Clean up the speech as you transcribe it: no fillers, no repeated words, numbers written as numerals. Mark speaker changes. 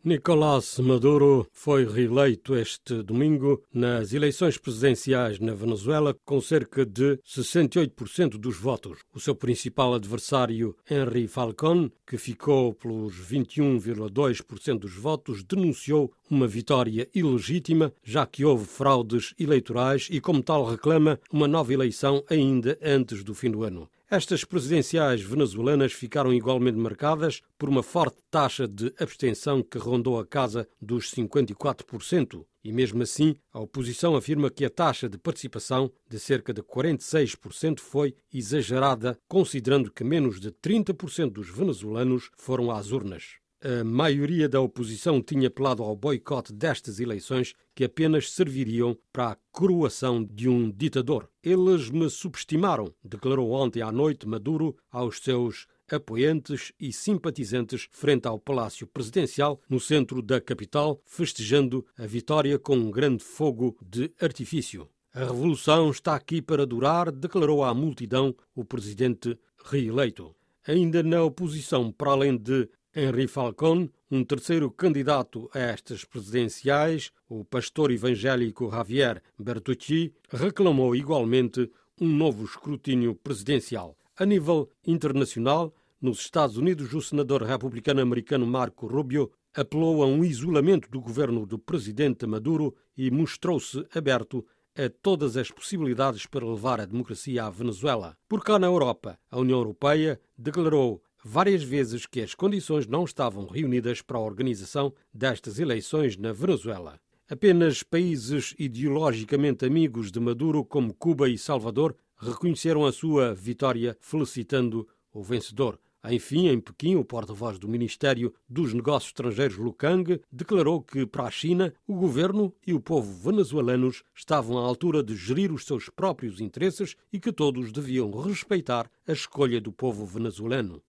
Speaker 1: Nicolás Maduro foi reeleito este domingo nas eleições presidenciais na Venezuela com cerca de 68% dos votos. O seu principal adversário, Henri Falcón, que ficou pelos 21,2% dos votos, denunciou uma vitória ilegítima, já que houve fraudes eleitorais e, como tal, reclama uma nova eleição ainda antes do fim do ano. Estas presidenciais venezuelanas ficaram igualmente marcadas por uma forte taxa de abstenção que rondou a casa dos 54%. E mesmo assim, a oposição afirma que a taxa de participação de cerca de 46% foi exagerada, considerando que menos de 30% dos venezuelanos foram às urnas. A maioria da oposição tinha apelado ao boicote destas eleições que apenas serviriam para a coroação de um ditador. Eles me subestimaram, declarou ontem à noite Maduro aos seus apoiantes e simpatizantes frente ao Palácio Presidencial, no centro da capital, festejando a vitória com um grande fogo de artifício. A revolução está aqui para durar, declarou à multidão o presidente reeleito. Ainda na oposição, para além de Henri Falcón, um terceiro candidato a estas presidenciais, o pastor evangélico Javier Bertucci, reclamou igualmente um novo escrutínio presidencial. A nível internacional, nos Estados Unidos, o senador republicano americano Marco Rubio apelou a um isolamento do governo do presidente Maduro e mostrou-se aberto a todas as possibilidades para levar a democracia à Venezuela. Por cá na Europa, a União Europeia declarou várias vezes que as condições não estavam reunidas para a organização destas eleições na Venezuela. Apenas países ideologicamente amigos de Maduro, como Cuba e Salvador, reconheceram a sua vitória, felicitando o vencedor. Enfim, em Pequim, o porta-voz do Ministério dos Negócios Estrangeiros, Lu Kang, declarou que, para a China, o governo e o povo venezuelanos estavam à altura de gerir os seus próprios interesses e que todos deviam respeitar a escolha do povo venezuelano.